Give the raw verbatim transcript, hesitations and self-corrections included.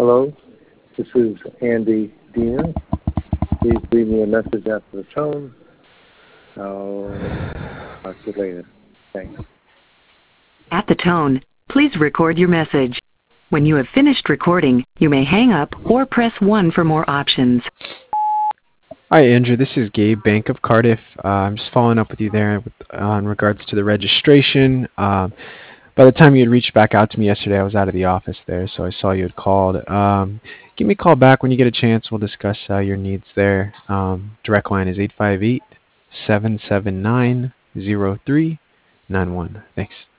Hello, this is Andy Diener. Please leave me a message after the tone. I'll talk to you later. Thanks. At the tone, please record your message. When you have finished recording, you may hang up or press one for more options. Hi, Andrew. This is Gabe, Bank of Cardiff. Uh, I'm just following up with you there with, uh, in regards to the registration. Um, by the time you had reached back out to me yesterday, I was out of the office there, so I saw you had called. Um, give me a call back when you get a chance. We'll discuss uh, your needs there. Um, direct line is eight five eight, seven seven nine, zero three nine one. Thanks.